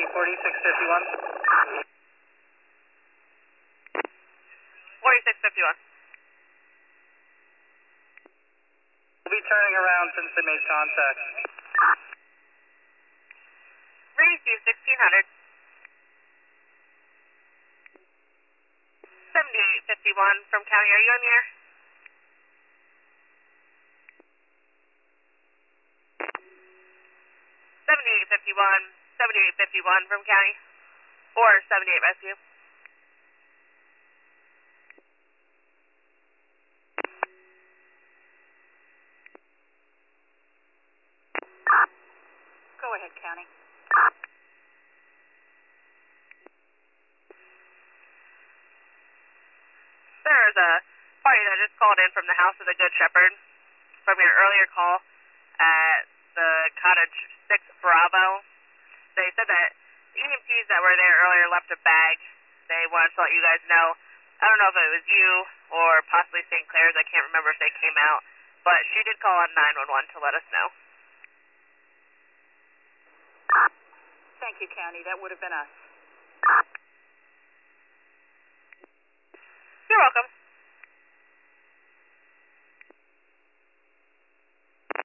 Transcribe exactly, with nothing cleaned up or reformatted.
forty-six fifty-one. forty-six fifty-one. We'll be turning around since they made contact. Raise you sixteen hundred. seventy-eight fifty-one from county, are you on the air? seventy-eight fifty-one, seventy-eight fifty-one from county, or seventy-eight rescue. Go ahead, county. There's a party that just called in from the House of the Good Shepherd from your earlier call at the Cottage six Bravo. They said that the E M Ts that were there earlier left a bag. They wanted to let you guys know. I don't know if it was you or possibly Saint Clair's. I can't remember if they came out. But she did call on nine one one to let us know. Thank you, county. That would have been us.